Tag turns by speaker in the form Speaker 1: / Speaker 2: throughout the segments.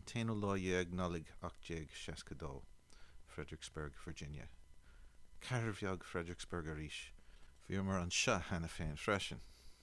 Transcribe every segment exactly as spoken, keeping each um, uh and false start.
Speaker 1: Taino Loyeg Nolig Akjeg Sheskado, Fredericksburg, Virginia. Carviog Fredericksburg Arish, Fiumer an Sha Hannah Fain Freshen.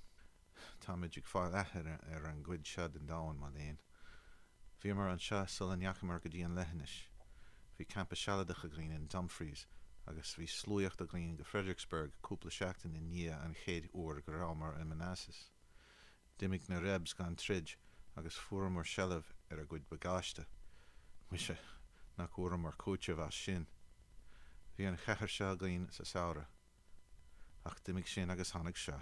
Speaker 1: Tamid fáil ahar ar an gcuid sead an dáin má léon. Bhí mar an seo sul an neachmar go dtí an leithnis. Bhí campa sealadach a grín in Dumfries, agus bhí slúocht a grín go Fredericksburg cúpla seachtain in nia an chéad uair go rámar in Manassas. Dimig na rebs gan trid, agus fuair mar sealamh ar a gcuid bagáiste. Muise nach uair mar cóiteh as sin. Bhí an chethir seo grín sa saora, ach dimig sin agus tháinig seo.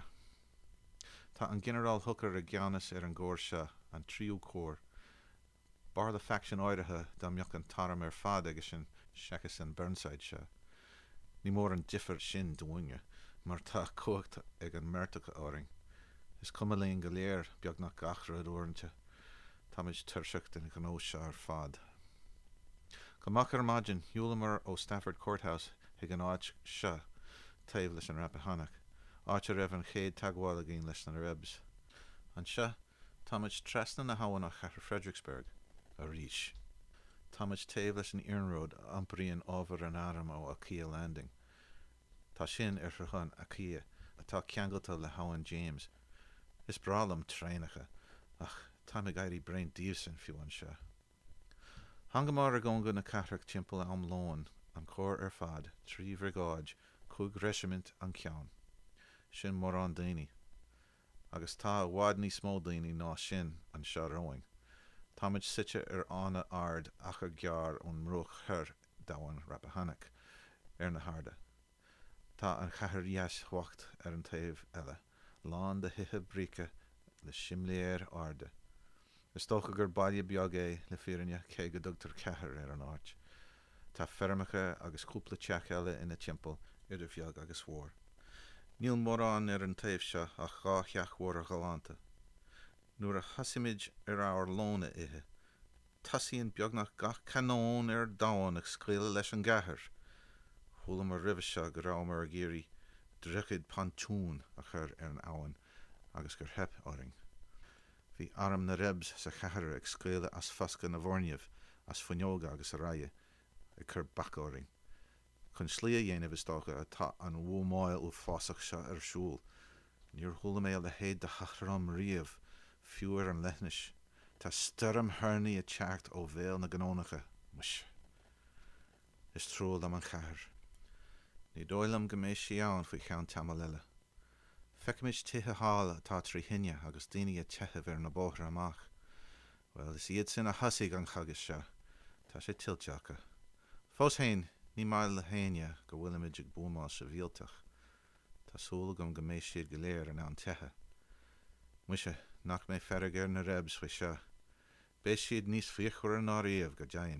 Speaker 1: Tá an General Hooker a gceannas ar an gcóir seo an tríú cór. Bar the faction áirithe dá mbeadh an taram ar fad agus sin Shackus an Burnside seo. Ní mór an differ sin dúine, mar tá cócht ag an mertacha áring. Is cumalíon go léir beag nach gachra úrinte, táid tuirseach in an ó seo ar fad. Go mac ar maidin Hewlemer ó Stafford Courthouse ag an áit seo taobh leis an Rappahannock. Áit a raibh an chéad tagháil a gin leis na rebs. An seo, táid tresna na hawanach ar Fredericksburg, a ríis. Táid taobh leis an Iarnród ampaíon ábhar an aram ó Achaia Landing. Tá sin ar chun Achaia, atá ceangalta le Hawan James. Is bralam treinacha, ach tá me gairí brain díobh san fiú an seo. Hangamar a gonga na cathraach timpeall am lón, an cór ar fad, trí bhregáid, cúg regiment an ceann. Sin mór an daoine. Agus tá bhád ní smó daoine ná sin an seo roing. Táid site ar ána ard ach a gear ón mrúch thur dahan Rappahannock ar na harda. Tá an chathair dheas huacht ar an taobh eile, lán de hithe bríce le simléir arde. Is tócha gur baile beag é le fírinne cé go dugtar chathair ar an áit. Tá fermacha agus cúpla teach eile ina timpeall idir bheag agus mhór. Níl mórán ar an taobh seo ach gá cheach mhór a galanta. Nuair a hasimid ar áir lóna ithe, tasíonn beagnach gach canón ar dáin ag scríile leis an gcathair. Thula mar ribh seo go rámar a géirí dreachid pantún a chur ar an abhainn agus gur hep áring. Bhí aram na rebs sa chathair ag scríile as fasca na bhorneamh as fuinneoga agus a raie ag chur bac áring. Chun slí a dhéanamh is tócha atá an bhúmáil ó fásach seo ar siúl. Níor thula mé le héad de chachram riamh fiúr an leithnis. Tá sturm hernaí a teacht ó bhéal na gnónacha. Muis. Is trúil am an chathair. Ní dóilam go mééis sián faoi cheann tamil eile. Feicimiid tithe hála atá trí hinne agus daoine a teitheh ar na bóthra amach. Well, is iad sin a thosaigh an chagas seo. Tá sé tilteacha. Fós hain, ní maith le haine go bhfuil imid ag búmáil sa bhíaltach. Tá súla gom go mééis siad go léir an an tethe. Muise, nach mé ferrig ar na rebs faoi seo. Béis siad níos fíochar an áíomh go deain.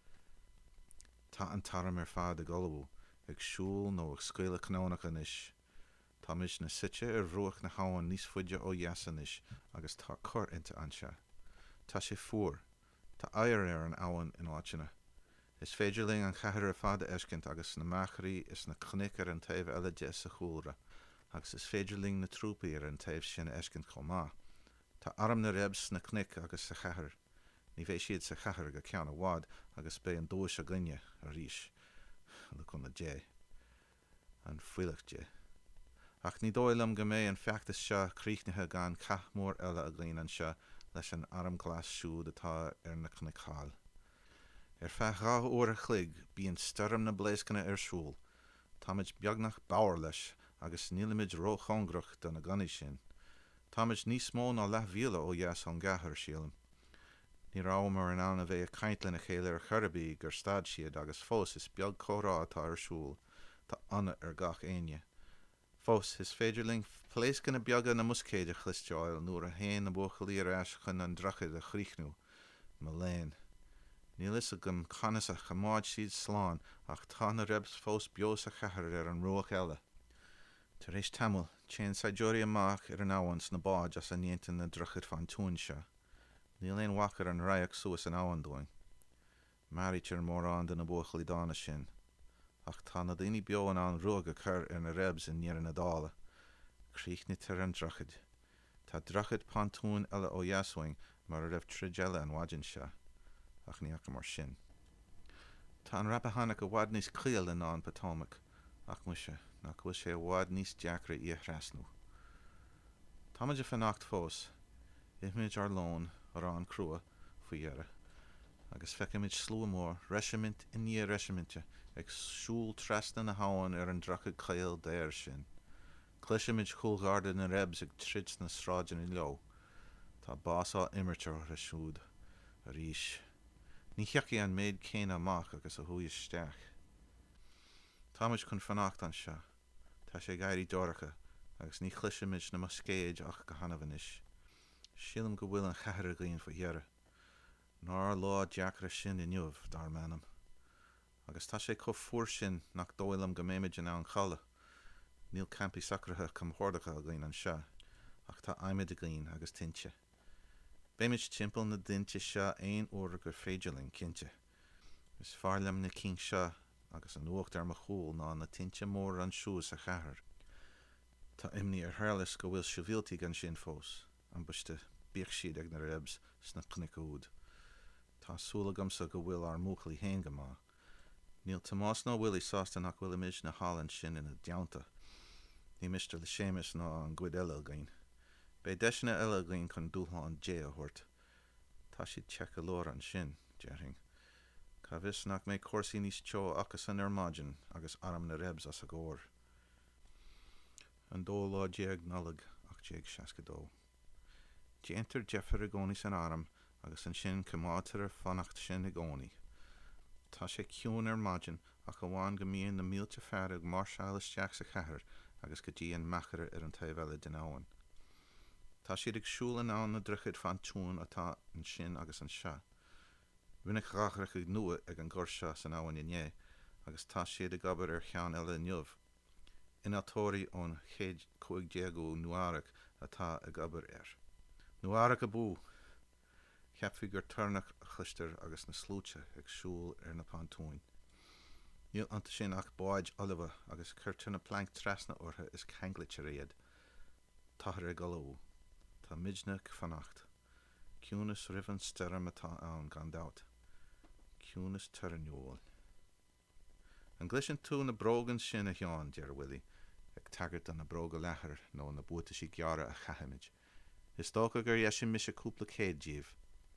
Speaker 1: Tá an taram ar fad a golabú, ag siúl nó ag scaoile canónacha inis. Táid na site ar bhruach na hawan níos fuide ó dheasan inis agus tá cur inta an seo. Tá sé fuair, tá air ar an abhainn in áitina. Is féidirling an chathair ar fada eiscint agus na macharí is na cnic ar an taobh eile de sa chúlra, agus is féidirling na trúpaí ar an taobh sin eiscint chomá. Tá aram na rebs na cnic agus sa chathair. Ní bheith siad sa chathair go ceann a bhád agus bé an dúis a glinne a ríis. Le chun na dé. An fuileach dé. Ach ní dóilam go mé an feachtas seo críochnithe gan cathmór eile a glíonn an seo leis an aram glas siúd atá ar na cnicáil. Ar feadh rá uair a chlig bíonn sturm na bléascanna ar siúl. Táid beagnach báir leis agus nílimid róchongrach don na ganí sin. Táid níos mó ná lethmhíle ó dheas an gcathair sílam. Ní rámar an anna bheith a caintlein a chéile ar churabí gur stad siad agus fós is beag chórá atá ar siúl, tá anna ar gach aine. Fós is féidirling pléascanna beaga na muscéide chlisteáil nuair a héin na buchalí ar eis chun an drachid a chríochnú, me léin. Níl is a gom canas a chamáid siad sláán ach tá na rebs fós beos a chathair ar an ruach eile. Tar éis tamil, chéan saidúirí amach ar an áhans na báid as a níontain na drachid fan tún seo. Níl éon wachar an raiach suas an áhan doing. Marítear mór an den na buchalí dána sin. Ach tá na daoine beo an an ruach a chur ar na rebs in níar na dála. Críochnit tar an drachid. Tá drachid pantún eile ó dheasúing mar a raibh trid eile an bhaidin seo. ach níach mar sin. Tá an rappahanna go bhhad níos cíal in ná an Potomac, ach mu se nach bhfuil sé bhhad níos deacra í a threasnú. Táiméid a fannacht fós, imid ar lón ar an crua faoi dhearra, agus feicimid slua mór reisiment in ní reisimente ag siúl trasna na háin ar an drachad cail déir sin. Cluisimid chúlgarda na rebs ag trid na sráidin i leo. Tá básá immertear a siúd a ríis. Ní cheacaí an méid céine amach agus a thuí isteach. Táiméid chun fannacht an seo. Tá sé gairí doracha agus ní chluisimid na mascéid ach go hanamhanis. Sílam go bhfuil an chathair a ghaon faoi dhearra. Ná lá deacra sin i nniuh dar manam. Agus tá sé chomh fuair sin nach dóilam go méimiid in an chala. Níl campi sacratha cum chordacha a ghaon an seo, ach tá aimid a ghaon agus tinte. Béimiid timpeall na duinte seo aon uair gur féidirlinn cinnte. Is fearlam na cín seo agus an uacht ar mo chúl ná na tinte mór an siús a chathair. Tá imní ar thurlas go bhfuil siomhíaltaí gan sin fós, an buiste bíoch siad ag na rebs sna cnicúd. Tá súlagamsa go bhfuil ar múchlaí héin go má. Níl Tomás nó bhfuil í sásta nach bhfuil imid na hálan sin ina deanta. Ní mister le sémas ná an gcuid eile gain. Bé deisna eile gain chun dúltháin dé a thuirt. Tá siad teach lór an sin, dearing. Cá bhis nach méid cuasaí níos teo achas an armáidin agus arm na rebs as a ggóir. An dó lá déag nalag ach déag seascadó. Déantar Jeffar a gcónaí san arm agus an sin cumátar ar fannacht sin i gcónaí. Tá sé ciún ar maidin ach go bháin go míon na mílte fear ag marseáil isteach sa chathair agus go dtí an machar ar an taobhheile den áhain. Tá siad ag siúil an ann na druchid fan tún atá an sin agus an seo. Rinneach gachrach ag nua ag an gur seo san áhain inné, agus tá siad ag gabar ar cheann eile inniuh. Inatóirí ón chéad chuig déagú nuárach atá ag gabar ar. Nuárach a bú, ceapfaí gur tarnach a chluistear agus na slúte ag siúil ar na pantúin. Níl anta sin ach báid olibh agus chuirte na plank trasna ortha is ceanglaite réad. Táthar ag galú. Tá midneach fannacht. Ciúnas rivan steram atá ann gan dat. Ciúnas tuirniúil. An gleisin tú na brógan sin a theán, dear Willie, ag tagart an na bróga lethar nó na búta sí geara a chahamid. Is tócha gur dhéisin mis a cúpla céad díobh.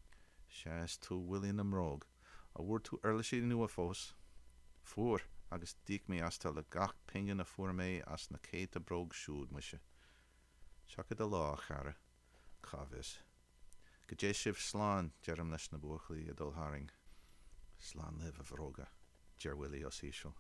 Speaker 1: Seas tú Willie na mróg, a bhúr tú earla sí nua fós. Fuair agus díc mé astal le gach pingan a fuair mé as na céad a bróg siúd muise. Seachad a lá chara, chavis. Go dé sibh sláán dearm leis na buachlaí a dul haring. Sláán liv a bhróga, dear Willie os ísio.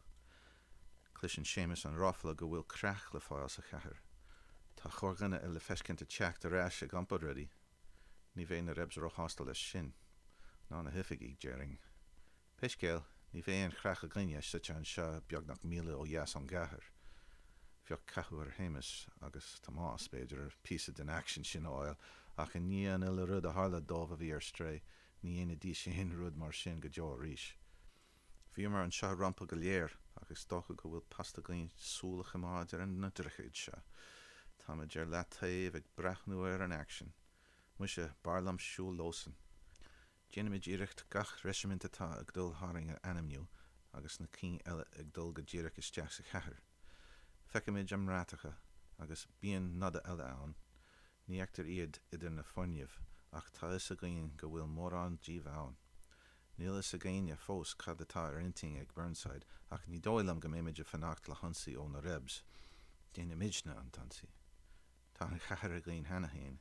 Speaker 1: Clisin sémas an ráfla go bhfuil creach le fáil sa chathair. Tá chorganna i le fescinnta teach de ráis a gampad rudí. Ní bhé na rebs roch hástal leis sin. Ná na hifiigh dearing. Peiscéal, ní bhé an chreach a glinne sute an seo beagnach míle ó dheas an gcathair. Bheoh cathú ar hémas agus Tomás beidir ar písa den action sin áil ach in ní an ile rud a tharla dómh a bhí ar stré, ní aine dí sin rud mar sin go deor ríis. Bhí mar an seo rampa go léir agus dócha go bhfuil pasta gaon súlacha máid ar an na druchaid seo. Táiméid ar le taobh ag brechnú ar an action. Muise barlam siúl lósan. Déanaid iirecht gach reisimint atá ag dul haring ar animniú agus na cí eile ag dul go ddíireach isteach sa chathair. Feicimid am rátacha agus bíon nada eile ann. Ní eachtar iad idir na foiinneamh ach tá is a ghaon go bhfuil mórán díomh ann. Níl is a ghaine fós cad atá ar inting ag Burnside ach ní dóilam go méimiid a fannacht le honsaí ó na rebs. Déana midna an tansaí. Tá an chathair a ghaon hena hain.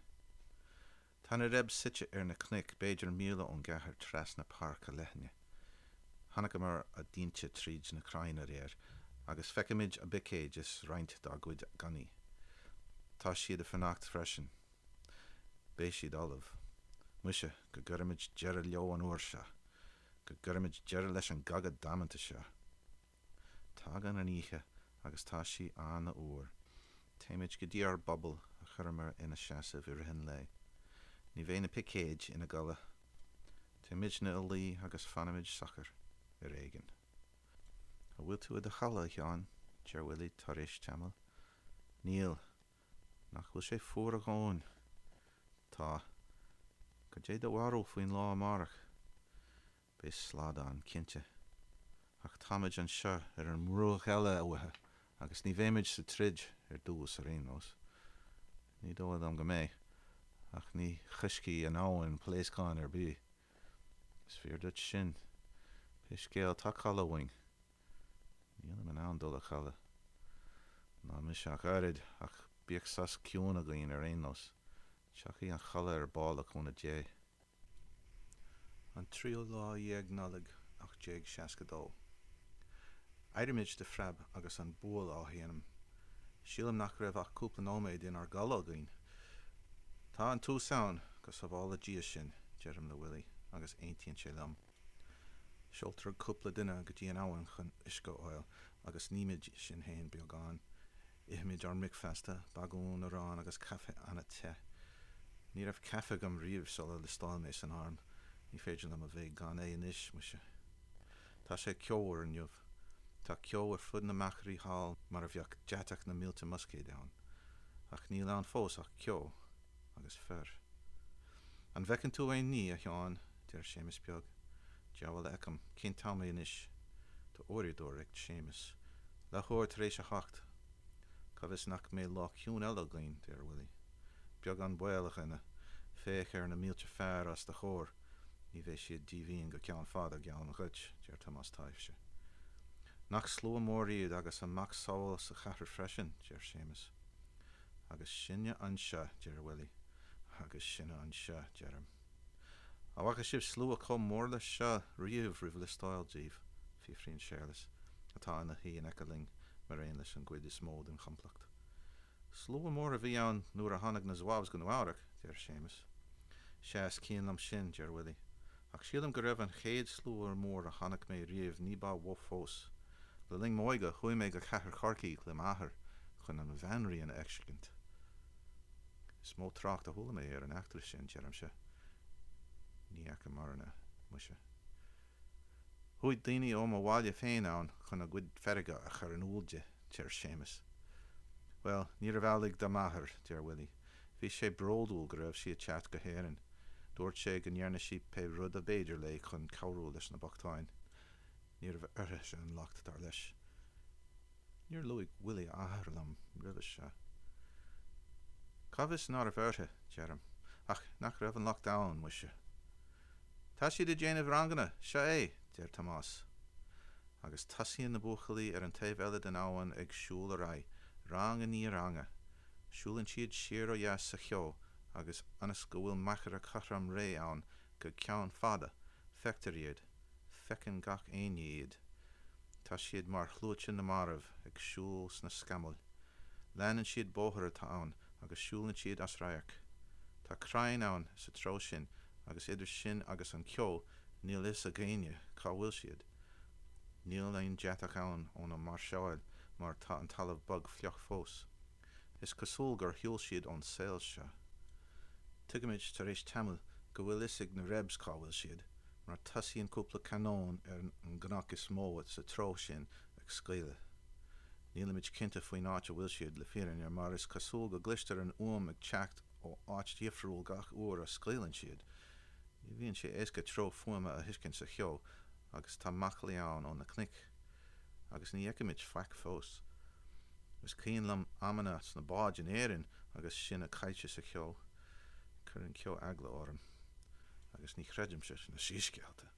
Speaker 1: Tá na rebs site ar na cnic beidir míle ón gcathair tras na parc a lethne. Hanna go mar a dínte tríd na crainna réir agus feicimid a bicéid is roint dá gcuid ganí. Tá siad a fannacht freisin. Bé siad olibh. Muise go gcuirimiid deire leo an uair seo. Go gcuirimiid deire leis an gagad damananta seo. Tá gan an ihe agus tá si an na uair. Téimiid go dtí ar bobbal a chuirmar ina seasa bhí rihin le. Ní bhé na picéid ina gala. Téimiid na ilí agus fanimiid sachar ar éigen. A bhfuil tú a de chala cheán, dear Willie tar éis teamal. Níl, nach bhfuil sé fuair a gáin. Tá, go dé do warú faoin lá amárach. Bé sládán cinnte. Ach táid an seo ar an mrúch eile uathe, agus ní bhéimiid sa trid ar dús ar aonós. Ní dóad am go mé, ach ní chuiscí an áhain pléascáin ar bí. Is fear dut sin, pe scéal tá chala wing. Níl an an dul a chala. Ná mis seach arid ach bíag sas ciúna gaon ar aonós. Seachaí an chala ar bála chuna dé. An trío lá dhéag nálig ach déag seascadó. Eidirmid de freab agus an búil á héanam. Sílam nach raibh ach cúpla nóméid in ar gala gain. Tá an tú saon gus a bhála dia sin, Jerem le Willie, agus eintíonn sé lam. Seoltar cúpla duine go dtí an áhain chun isco oil agus níimiid sin héin beagán. Ihimiid ar micfesta, bagún a rán agus cafe anna te. Ní raibh cafe gom riamh sola le stáil mé san arm. Ní féidir am a bheith gan é inis mu se. Tá sé ceoir an jobh. Tá ceo ar fud na macharí hall mar a bheoh deatach na mílte muscé dain. Ach níl an fós ach ceo agus fer. An bhecinn tú é ní a teáin, deir Séamus beag. Deabhal ecam, cén táma inis. Tá óiridóir ag Séamus. Le chóir tar éis a hacht. Cabhas nach mé lá ciún eile gain, deir Willie. Beag an builach ina, féich ar na mílte fearr as de chóir. Ní bheith siad díhín go ceann fada geann chuid, deir Tomás taifse. Nach slua mór iad agus an mac sáil sa chathair freisin, deir Séamus. Agus sinne an seo, deir Willie. Agus sinne an seo, deirm. A bhacha sibh slua com mór le seo riamh rih le stáil díomh, fi frín Seirlis, atá ina hí an ecaling mar aon leis an gcuid is mód an champlacht. Slua mór a bhí ann nuair a tháinig na zhábs go nuárach, deir Séamus. Seas cían am sin, deir Willie. Ach sílam go raibh an chéad slúar mór a tháinig mé riamh ní bá bhó fós. Le ling móige chuí mé go chathair chorcaí le maithair chun an bheanraí an eicsigint. Is mó trácht a thula mé ar an eachtar sin, dearm se. Ní aice marna, mu se. Thuid daoine ó má bháile féin ann chun a gcuid ferige a chur an úlde, deir Séamus. Well, ní a bhealaigh da maithair, deir Willie. Bhí sé bródúil go raibh si a chat go héireann. Dúirt sé go ndearna si pe rud a béidir le chun cabhrú leis na bachtáin. Níor bheith orthe se an lacht dar leis. Níor luigh Willie áthar lam ribh se. Cabhas ná a bhirthe, dearm, ach nach raibh an lacht dáin mu se. Tá siad a déanamh rangana, se é, deir Tomás. Agus tasíonn na buchalaí ar an taobh eile den áhain ag siúl a rai, rang a ní ranga. Siúlann siad siar ó dheas sa cheo, agus anas go bhfuil machar a chahram ré ann go ceann fada, feictar iad, fecinn gach aine iad. Tá siad mar chlúite na marmh ag siúl sna scamil. Leanann siad bóthar atá ann agus siúlann siad as raic. Tá crainn ann sa tró sin agus idir sin agus an ceo níl is a ghaine cá bhfuil siad. Níl aon deatach ann ón an mar seáil mar tá an talamh bug fleoch fós. Is cosúil gur thiúil siad ón saoil se. Tugamid tar éis tamil go bhfuil isig na rebs cá bhfuil siad, mar tasíonn cúpla canón ar an gnach is mó sa tró sin ag scaoile. Nílamid cinnte faoin áit a bhfuil siad le fiann ar mar is cosúil go glistar an uam ag teacht ó áit díofrúil gach uair a scailann siad. Ní bhíonn sé éasca tro fuama a thuiscinn sa cheo agus tá maclaí ann ón na cnic, agus ní eicimid feic fós. Is cían lam amana sna báid in éireann agus sin a caite sa cheo. Cur an ceo agla orm, agus ní chreidim se na síscealta.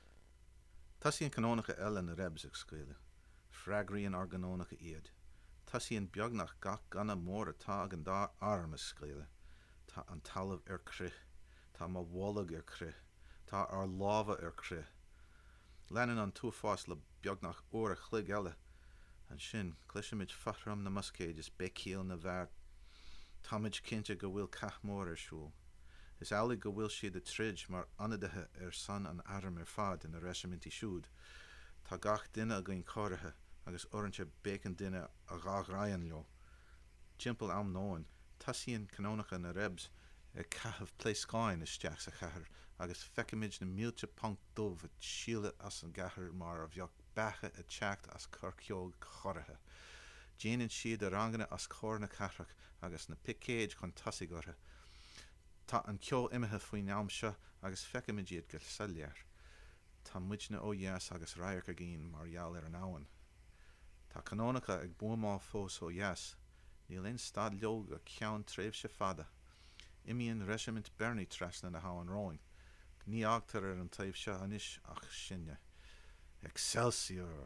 Speaker 1: Tasíonn canónacha eile na rebs ag scaoile, freagraíonn ar ganónacha iad. Tasíonn beagnach gach ganna mór atá ag an dá arm is scaoile. Tá an talamh ar crith, tá má bhólag ar crith, tá ar lábha ar crith. Leanann an túfás le beagnach uair a chluig eile, an sin cluisimid fahram na muscéid is becíal na bhar. Táid cinnte go bhfuil cathmór ar siúl. Is eala go bhfuil siad a trid mar anadathe ar san an arm ar fad in a reisiminti siúd. Tá gach duine a gin cóirithe agus orintse bécan duine a gach rayan leo. Timpeall am nóin, tasíonn canónacha na rebs ag cathmh pléascáin isteach sa chathair agus feicimid na mílte pont dubh a síle as an gcathair mar a bheoh becha a teacht as corceog choirithe. Déanann siad a rangana as cór na cathrach agus na picéid chun tasig orthe. Tá an ceo imethe faoin am seo agus feicimid iad go sa lear. Tá muidne ó dheas agus raiar a gin margheall ar an áhan. Tá canónacha ag buamá fós ó dheas, níl in stad leog a ceann tréimh se fada. Imíonn regiment Bernie trasna na háan róing. Ní agtar ar an taobh se anis ach sinne. Excelsior!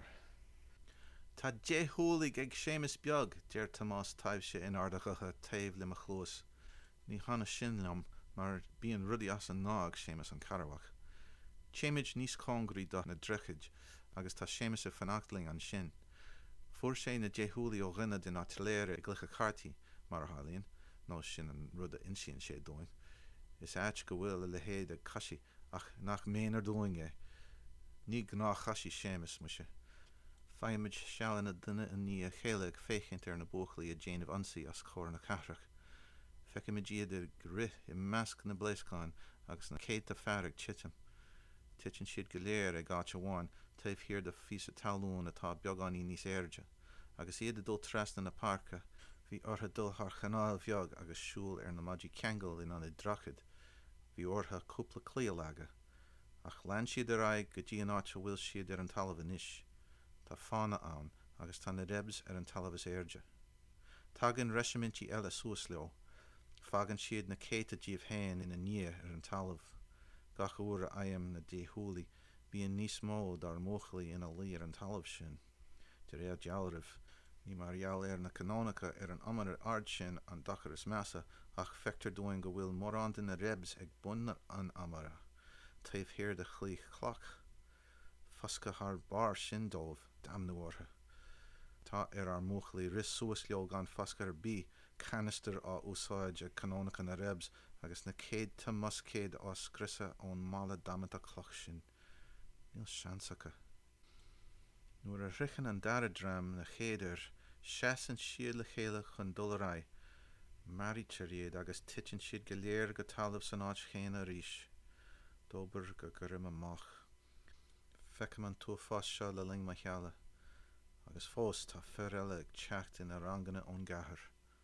Speaker 1: Tá déthúlaigh ag Séamus beag, deir Tomás taobh se in ardachacha taobh le mo chlós. Ní hána sin liom, mar bíon rudí as an ná ag Séamus an Carabach. Téimiid níos cóngraí do na drechiid, agus tá Séamus a fannachtling an sin. Fuair sé na déthúlaí ó rinne den atléir i glucha cartaí, mar a hálíonn, nó sin an rud a insíonn sé dóin. Is áit go bhfuil a le héad ag caiisi, ach nach méonar dóing é. Ní gná chaisi Séamus mu se. Feimid sealanna duine a ní a chéile ag féchint ar na buachlaí a déanamh ansaí as chóir na cathrach. Feicimid iad ar grith i measc na bléascáin agus na céad a fearrag titim. Titin siad go léir ag áit amháin taobh hir de fís a talún atá beagáí níos airde, agus iad a dul trasna na parca, hí ortha dul th chanáil bheag agus siúil ar na maidí ceangal in an i drachid, hí ortha cúpla clíal aga, ach lean siad ar aig go dtí an áit a bhfuil siad ar an talamh inis. Tá fána ann agus tá na rebs ar an talamh is airde. Tagann reisiminti eile suas leo, fagann siad na céta díobh hain ina ní ar an talamh. Gach uair a aim na déthúlaí, bíonn níos mó dar móchlaí ina lí ar an talamh sin. De réad dealribh, ní margheall ar na canónacha ar an amar ard sin an dachar is measa, ach feictar dóin go bhfuil mórán den na rebs ag bunna an amara. Taobh hir de chlích chlach. Fasca haar bar sin dómh, damnú ortha. Tá ar ar móchlaí ris suas leo gan fasca ar bí, canister á úsáid ag canónacha na rebs, agus na céad ta muscéad á scrisa ón mála damata cloch sin. Níl seansacha. Nuair a richan an daradram na chéidir, seasan siad le chéile chun dul rai. Maríte riad agus titin siad go léir go talamh san áit chéine ríis. Dobar go gurim amach. Feicim an tú fás seo le ling ma cheala, agus fós tá fear eile ag teacht in a ranganna ón gahar.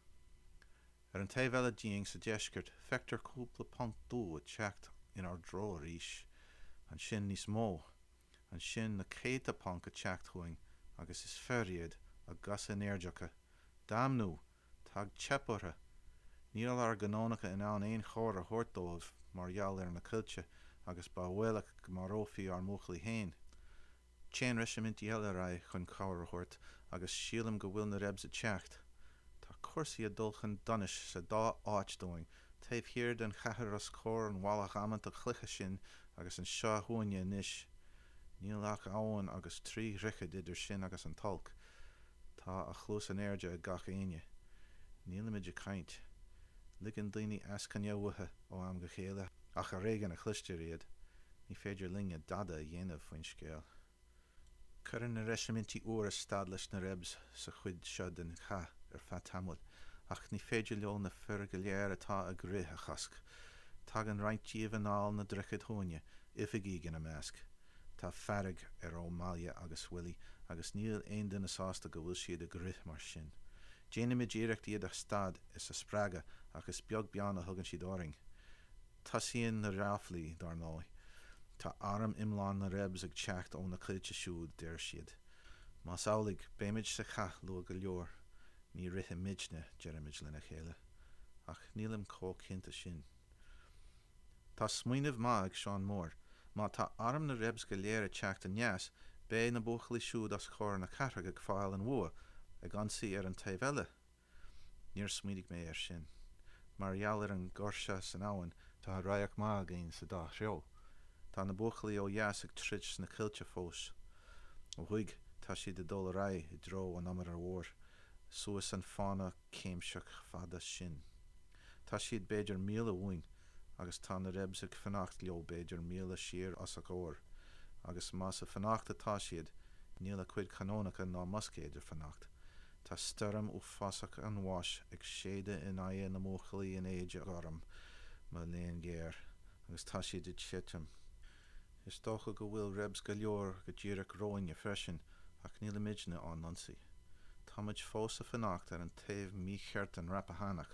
Speaker 1: Ar an taobh eile díong sa deisgurt, feictar cúpla pont dú a teacht in ar dro ríis, an sin níos mó, an sin na céta pont a teacht chuing, agus is feariad a gas in airdeacha. Damnú, tag tseportha. Níl ar ganónacha in ann éon chóir a thuirtómh margheall ar na cuilte, agus ba bhfuilach go marófií ar móchlaí hain. Chéan reisiminti eile ra chun cabhar a thuirt, agus sílam go bhfuil na rebs a teacht. Tá cuirsaí a dulchan donis sa dá áit dóing, taobh hir den chathair as cór an bhálach amant a chluiche sin agus an seo thuaine inis. Níl ach áhan agus trí richid idir sin agus an talc. Tá a chlús an airde a gach aine. Níl imid a caint. Ligan daoine ascanneamhathe ó am go chéile, ach a réigen a chluiste riad. Ní féidir linge dada a dhéanamh faoin scéal. Cuireann na reisiminti uair a stad leis na rebs sa chuid seo den cha ar fat tamil, ach ní féidir leo na fear go léir atá a grith a chasc. Tagann rointíomh an áil na drichid thuaine, ifigí gan a measc. Tá farrig ar ó mália agus willi, agus níl aon duine sásta go bhfuil siad a grith mar sin. Déanamid iirecht iad a stad is a sppraga agus beag beanna thugann siad áring. Tasíonn na ráflaí dar nói. Tá arm imláán na rebs ag teacht ó na cuilte siúd deir siad. Más álaigh béimiid sa cha lu go leor, ní rithe midne dearimiid lena chéile, ach nílim có cinnta sin. Tá smaoinemh má ag Seán Mór, má tá arm na rebs go léir a teacht a neas, bé na buachlaí siúd as chóir na cathrach ag fáil an bhua, ag ansaí ar an taobh eile. Níor smaoinigh mé ar sin. Margheall ar an gcorsa san áhan, tá raiach má againn sa dá reo. Tá na buachlaí ó dheas ag trid na cuilte fós. Ó chuig tá siad a dul ra i dro an amar ar mhór, suas an fána céimseach fada sin. Tá siad beidir míle uing, agus tá na rebs ag fannacht leo beidir míle siar as a gcóir, agus más a fannacht atá siad, níl a cuid canónacha ná muscéidir fannacht. Tá sturm ó fásach an bháis ag séide in aie na buachlaí in éide orm, má léon géir, agus tá siad i tsetim. Is dócha go bhfuil rebs go leor go ddíreach róinne freisin, ach níl midne an nonsaí. Táid fós a fannacht ar an taobh mí cheart an rappahanach.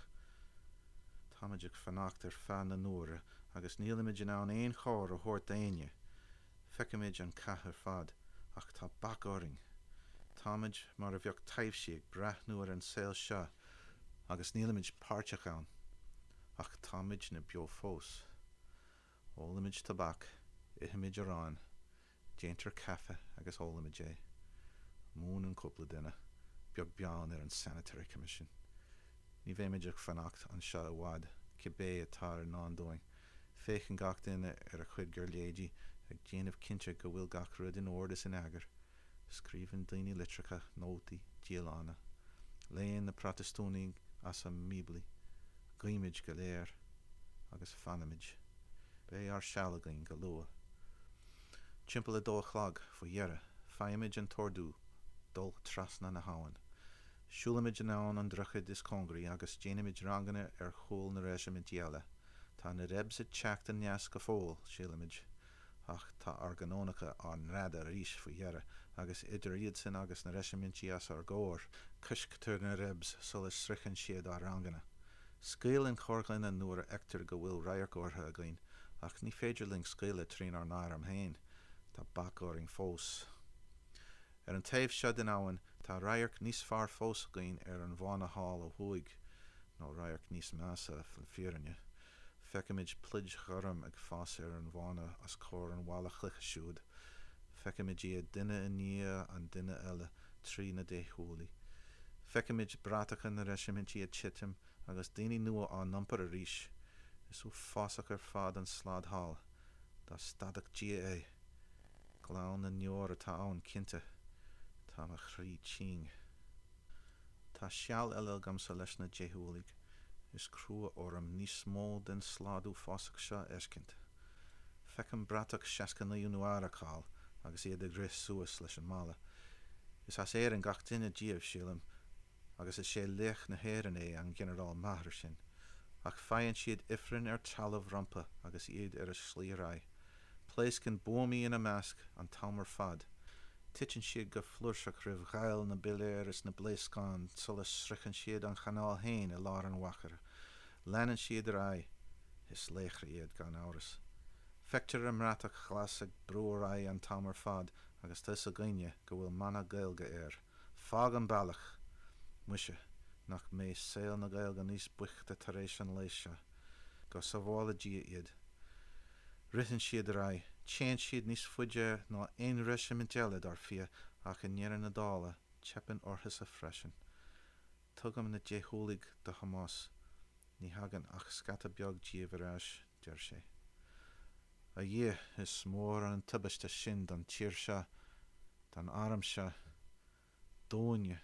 Speaker 1: Táid ag fannacht ar fan na nuaire, agus níl imid in an éon chóir a thuirt daine. Feicimid an chathair fad, ach tá bacóring. Táimid mar a bheoh taobhsí ag brath nuair an saoil seo, agus nílamid páirteach ann, ach táimid na beo fós. Ólamid tabac, ihamid arán, déantar cafa agus ólamid é. Mún an cúpla duine, beag beán ar an Sanitary Commission. Ní bhéimid ag fannacht an seo a bhád, cibé atá ar nádóing. Féchan gach duine ar a chuid gur léidí ag déanamh cinnte go bhfuil gach rud in ordas in agar. Scríbann daoine litricha, nótaí, díalána. Léon na protestúnaí as a míbli, gaimid go léir, agus fanamid. Bé ar sealagain go lua. Timpeall a dó chlag fo dhearra, faimid an tordú, dul trasna na hawan. Siúlamid an án an druchid is congraí agus déanamid rangana ar chóil na réisiimid diaile. Tá na rebs a teacht an neas go fóil, sílamid. Ach tá arganónacha an rada ríis fo dhearra, agus idir iad san agus na réisiimid as ar góir, cusctar na rebs solas srichan siad ar rangana. Scéal in chorglain an nuair a ectar go bhfuil raiar gortha a gain, ach ní féidirling scéile trín ar náir am hain, tá bacóring fós. Ar an taobh seo den áhan, tá raiarc níos fearr fós a gain ar an bhána hall ó thuig, nó raiarc níos measa fil fírinne. Feicimid plid choram ag fás ar an bhána as cór an bhála chlucha siúd. Feicimid iad duine in nia an duine eile trí na dé húlaí. Feicimid bratacha na réisiimid iad titim agus daoine nua an nampar a ríis. Is ú fásach ar fad an slád hall, dá stadach dia é. Glán na neor atá ann cinnte, tá na chrí tíng. Tá seall eile gamsa leis na déhúlaigh, is crua orm níos mó den sládú fásach seo eiscint. Feicim bratach seasca naú nuara cáil, agus iad ag rith suas leis an mála. Is as éir an gach duine díobh sílam, agus is sé leach na héireann é an generál Maher sin. Ach faiann siad ifrin ar talamh rampa agus iad ar a slíorái. Pléiscin buamaí in a measc an tamar fad. Titin siad go flúirseach rih ghail na biléir is na bléiscán solas srichan siad an chanál hain i lár an wachar. Leanan siad ar ai, is léchra iad gan áras. Feictear am ratach chlas ag brúar ai an tamar fad agus tus a gaine go bhfuil mana gailge air. Fág an bailach, muise, nach mé saoil na gailge níos buichte tar éis an léise, go sa bhála dia iad. Ritan siad ar ai, tséan siad níos fuide ná ein réisiimid eile dar fia ach in nearan na dála, tepin orthas a freisin. Tugam na déhúlaigh de Hamas, ní hagan ach scata beag díomhráis deir sé. A dhé is mór an tubaiste sin don tír se, don arm se, dóine.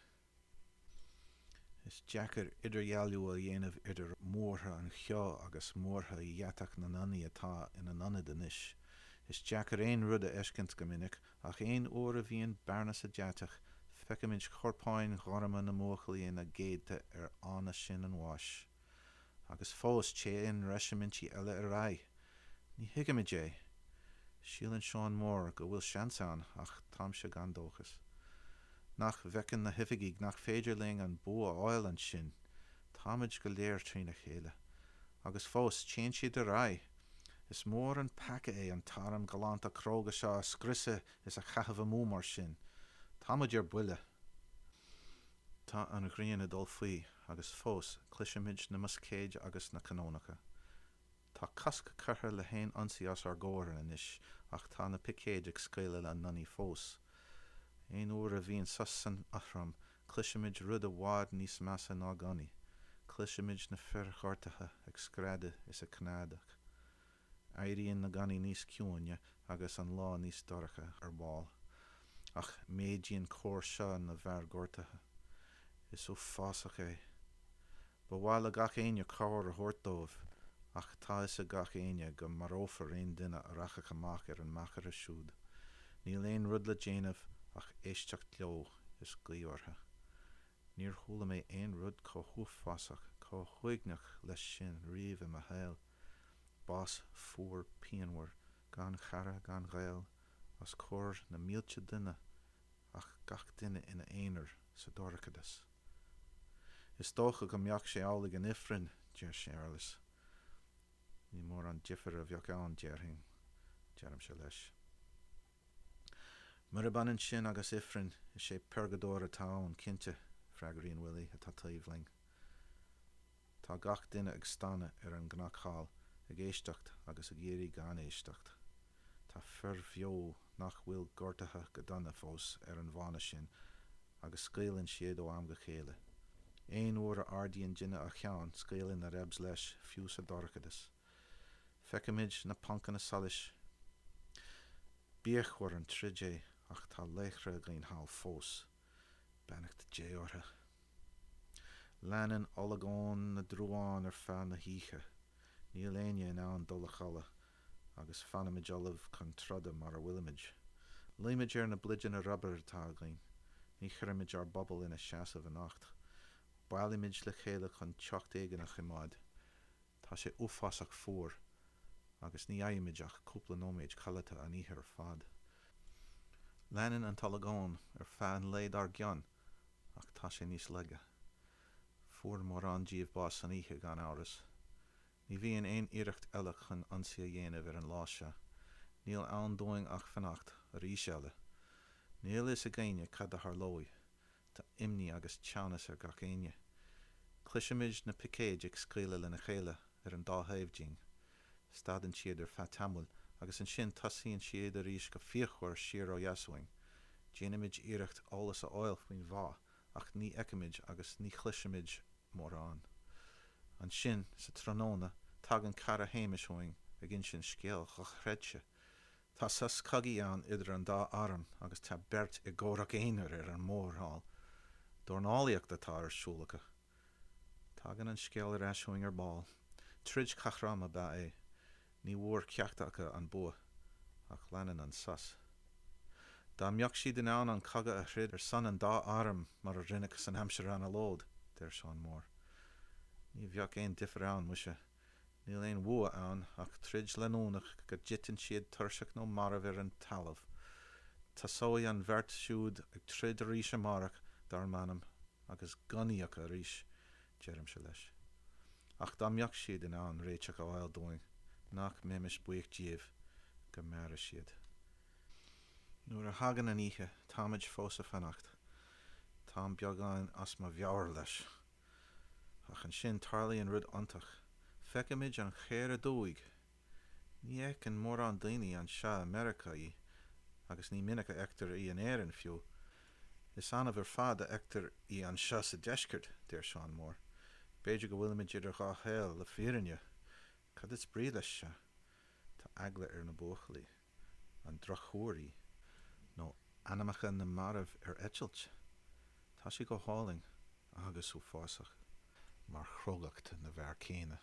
Speaker 1: Is deacair idirghealú a dhéanamh idir mórtha an cheo agus mórtha i dheatach na nanaí atá ina nana denis. Is deacair éon rud a eiscint go minic ach éon uair a bhíonn bearnas a deatach, feicimid chorpáin gharama na móchalaí na géadta ar ána sin an bháis. Agus fós téan réisiimintí eile ar ai. Ní hiigimid é. Sílan Seán mór go bhfuil seansán ach tám se gan dóchas. Nach bhecin na hifigiigh nach féidirling an bua áil an sin, táimid go léir trína chéile. Agus fós téan siad ar ai. Is mór an paca é an taram galanta cróga seo scrisa is a chahabh a mú mar sin. Táimid ar buile. Tá an ghrian a dul faoi agus fós clisiimiid na muscéid agus na canónacha. Tá casca cartha le hain ansaí as ar góra inis ach tá na picéid ag scéile le naní fós. Ein uair a bhíonn sasan athram, clisiimiid rud a bhád níos measa ná ganí. Clisiimiid na fearchortatha ag scrada is a cnádach. Éiríonn na ganí níos ciúine agus an lá níos doracha ar báil. Ach méidíonn cóir seo na bhar gortatha. Is ó fásach é. Ba bháil a gach aine cáir a thuirtómh, ach tá is a gach aine go marófar aon duine a rachacha amach ar an machar a siúd. Níl éon rud le déanamh ach éisteach leo is glaortha. Níor thula mé éon rud có thuaifásach, có chuignach leis sin riamh i mo héil. Bás fuair pianhar, gan chara gan ghail, as cóir na mílte duine ach gach duine ina éonar sa dorchadas. Is dócha go mbeadh sé álaigh an ifrin, deir sé Arlis. Ní mór an difar a bheadh ann dearthain, dearm sé leis. Mar a banan sin agus ifrin is sé pergador atá an cinte freagaríon Willie atá taobhling. Tá gach duine ag stanna ar an gnachál ag éisteacht agus ag géirí gan éisteacht. Tá fir bheo nach bhfuil gortathe go donna fós ar an bhána sin agus scéalann siad ó am go chéile. Éon uair a ardíonn duine a cheann scéalann na rebs leis fiús a dorchadas. Feicimid na pancan na solis. Bíoch war an tridé ach tá leichre gaon hall fós. Beannacht dé ortha. Leanan olagón na drúáin ar fan na híche. Níl aine in ann dul a chala agus fanimid olibh chun troda mar a bhuilimid. Líimid ar na blidean a rubber atá gaon. Ní churimid ar bobbal ina seasa a nacht. Bailimid le chéile chun teocht éigen a chimáid. Tá sé uafásach fuór agus ní aimimiid ach cúpla nóméid chalata a níhir fad. Leanan an talagón ar fan léad ar gian ach tá sé níos leige. Fuór mór an díobh bás an ihe gan áras. Ní bhíon éon iirecht eile chun ansia dhéanamh ar an láise. Níl ann dóing ach fannacht a rís eile. Níl is a gaine cad a tharlói. Tá imní agus teannas ar gach aine. Clisiimiid na picéid ag scríile lena chéile ar an dá thaobhdín. Stadan siad ar fat tamil agus an sin tasíonn siad a rís go fíochhar siar ó jasúing. Déanamid iirecht álas a áil faoin bhá ach ní eicimiid agus ní chluisiimiid mór an. An sin sa tróna tagan cara héimiisiúing a gin sin scéal go chreidse. Tá sas cogaí an idir an dá arm agus tá bert i ggórach éonar ar an mórthál. Dornálaíocht atá ar siúlacha. Tagan an scéal ar eisiúing ar báil. Trid chachram a ba é. Ní mhuair ceachtacha an bua ach leanan an sas. Dá mbeadh siad in ann an caga a chrid ar san an dá arm mar a rinneach san Hampshire an a lód, der Sean mór. Ní bheadh éon difar ann muise. Níl éon bua ann ach trid lenúnach go jitan siad tuirseach nó marabh ar an talamh. Tá sóí an bheirt siúd ag trid a rís a marach dar manam agus ganíoch a rís dearm se leis. Ach dá mbeadh siad in ann réiteach a bhil dóing nach méimis buíoch díobh go mara siad. Nuair a hagan an ihe, táid fós a fannacht. Tá beagán as má bheabhar leis. Ach an sin tarlaíonn rud antach. Feicimid an chéir a dúig. Ní ec an mór an daoine an se America í, agus ní minic a ectar í an éireann fiú. Is anmh ar fad a ectar í an se sa deisceart, der Sean mór. Beidir go bhfuilimiid idir gá héal le fírinne. Cad is brí leis se. Tá agla ar na buachalaí. An drachúirí. nó anamacha na marabh ar eitilt. Tá si go háling agus ú fásach mar chrógacht na bhar céine.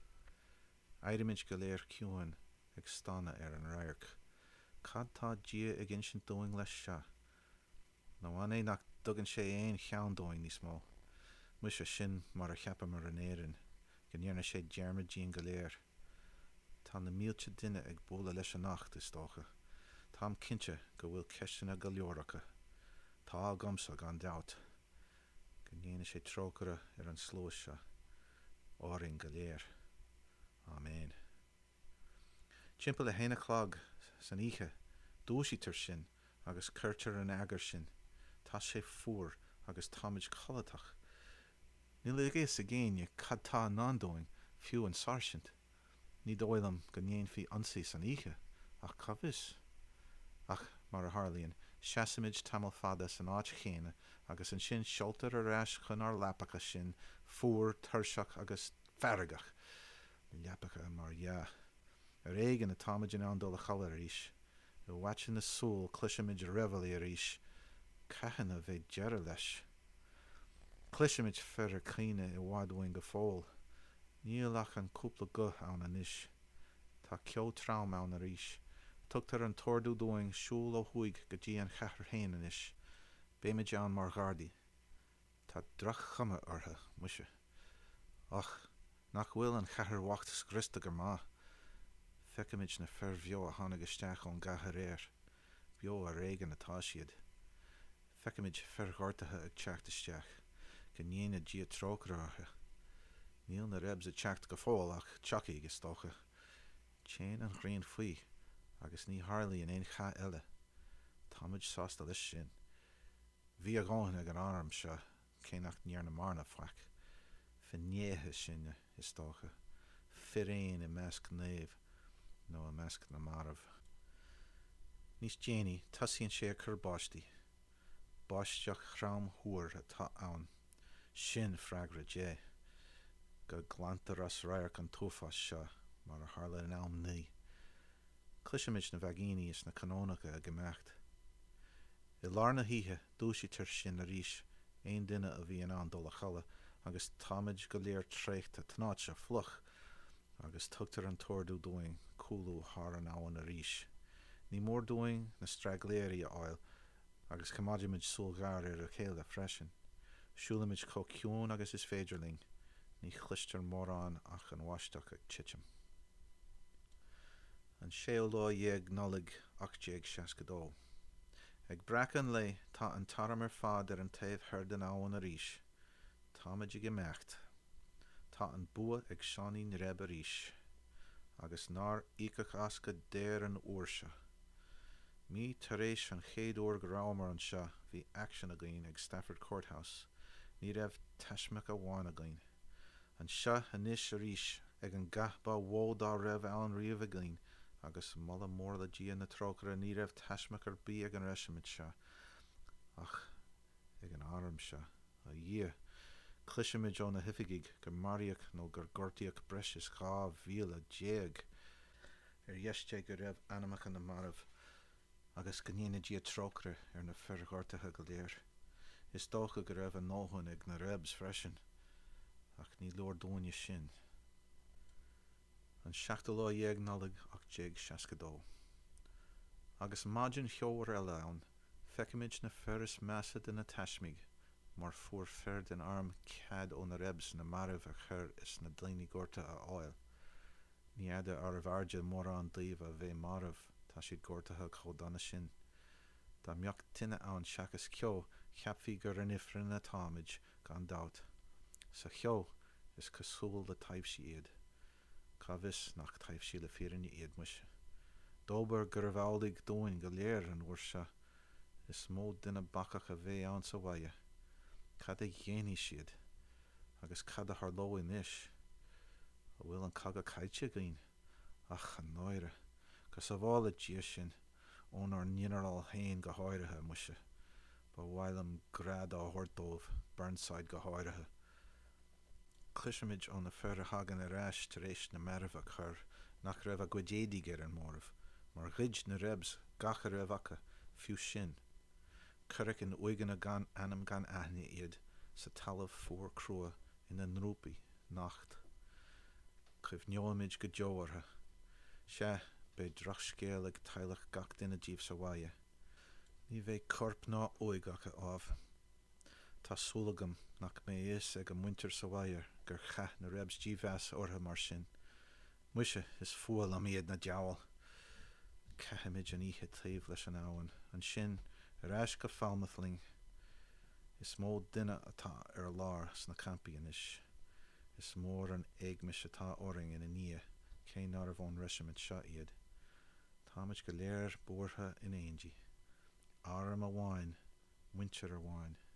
Speaker 1: Éirimid go léir ciúin ag stanna ar an rairc. Cad tá dia ag in sin dóing leis se. nó an é nach dugann sé éon cheann dóing níos mó. Mu sé sin mar a cheappa mar an éireann, go ndearna sé dearmid dín go léir. Tá na mílte duine ag bóla leis an nacht is dócha. Tám cinse go bhfuil ceistena go leoracha. Tá gamsa gan doubt. Go ndéana sé trócara ar an slós se. Áring go léir. Amen. Timpeall a héna chlog san ihe, dúisitar sin agus curtar an agar sin. Tá sé fuór agus táid cholatach. Ní le is a géine cad tá nádóing fiú an sarsint. Ní dóilm go ndéon fí ansaí san ihe, ach cabhis. Ach mar a harlíonn, seasamid tamil fada san áit chéine agus an sin seoltar a ráis chun ar lepacha sin fuór tuirseach agus ferragach. Lepacha mar ja. Ar éigen na táimeid an dul a chala ríis. I bhhaite na súl cluisiimiid revelí a ríis. Caitheanna bheith dearad leis. Cluisiimiid fear a cíine i bhádhain go fóil. Níl ach an cúpla go ann anis. Tá ceo trám ann a ríis. Tugtar an tordú dóing siúl ó thuig go dtí an cheathar héin anis. Béimiid an mar gardaí. Tá drach chuma ortha, muise. Ach, nach bhfuil an cheathar wacht scrista gur má. Feicimid na fear bheo a tháinig isteach ón gatha réir. Beo a réigen atá siad. Feicimid fear ghartathe ag teacht isteach. Go ndéana dia trócara ortha. Níl na rebs a teacht go fóil ach teachaí go stócha. Téan an ghrian faoi. Agus ní harlaí in éon cha eile. Táid sásta leis sin. Bhí a gáin ag an arm seo cénach níar na marna faic. Finnéthe sinne is tócha. Firéin i measc néamh nó a measc na marmh. Níos déanaí tasíonn sé a chur báistí. Báisteach chrám thuair atá ann. Sin freagra dé. Go glantar as rair an tófas seo mar a tharla an am ní. Cluisimid na bhagíní is na canónacha a gemacht. I lár na híthe dúisitar sin a ríis aon duine a bhí an an dul a chala agus táid go léir trécht a tnáid se fluch agus tugtar an tórdú doing cúlú thar an áhan a ríis. Ní mór doing na stragléirí a áil agus cumadiimiid súlgáir ar a chéile freisin. Siúlamid có ciún agus is féidirling, ní chlistear mórán ach an bhaisteach ag titim. An séo lá dhéag nolig ach déag seascadó. Ag brachan le tá an taram ar fad ar an taobh third an áhan a ríis. Táid i gmeacht. Tá an bua ag seanín reb a ríis. Agus nár ícach asca déir an uairse. Mí taréis an chéad uair go rámar an seo bhí action a ghain ag Stafford Courthouse. Ní raibh teismeach a bháin a ghain. An seo a níos a ríis ag an gathbá mhódá raibh ann riamh a ghain agus mula mór le dia na trócara ní raibh teismeach ar bí ag an reisimid seo. Ach, ag an arm seo, a dhé. Cluisimid ó na hifigiig gur mariaach nó gur gortaíoch breis is gá bhíle déag. Ar dheiste go raibh animach an na marmh agus gníana dia trócara ar na ferghortathe go léir. Is dócha go raibh an nóhann ag na rebs freisin, ach ní leor dóine sin. An seachta lá dhéag nolig ach déag seascadó. Agus maidin cheoir eile ann, feicimid na ferris measa de na teismig, mar fuair fer den arm cad ó na rebs na marmh a chur is na daoine gorta a áil. Ní ada ar a bharde mór an daobh a bheith marmh tá siad gortathe chódána sin. Tá mbeocht tine ann seachas ceo cheapfaí gur an ifrin na táid gan dát. Sa cheo is cosúil le taobhsí iad. Cabhis nach taobhsí le fírinne iad muise. Dóbar gur bháldaigh dóin go léir an uair seo, is mó duine bacach a bheith an sa bhaile. Cad a dhéanaí siad, agus cad a tharlóin is. A bhfuil an cag a caite gain, ach an náire, go sa bhála dia sin, ón ar níonaráil hain go háirithe muise, ba bhailim grad á thuirtómh, Burnside go háirithe. Cluisimid ó na fear hagan a ráis tar éis na marmh a chur, nach raibh a gcuidéadaí gur an mórmh, mar ghuid na rebs gach a raibh acha fiú sin. Curric in uigan a gan anam gan aithne iad sa talamh fuair crua in an rúpi nacht. Chuibh neoimid go deoirtha. Se be drach scéal ag teilech gach duine díobh sa bhaile. Ní bheith corp ná uigacha ábh. Tá súlagam nach mé is ag an muintir sa bhaile gur cha na rebs díomheas ortha mar sin. Muise is fuail am iad na deabhal. Caithimid an ihe taobh leis an áhan, an sin ar ais go fálmathling. Is mó duine atá ar lár sna campaíon is. Is mór an éigmis atá oring ina nia, cé nar a bhón reisimid seo iad. Táid go léir buairtha in éindí. Áram a bháin, muintir a bháin.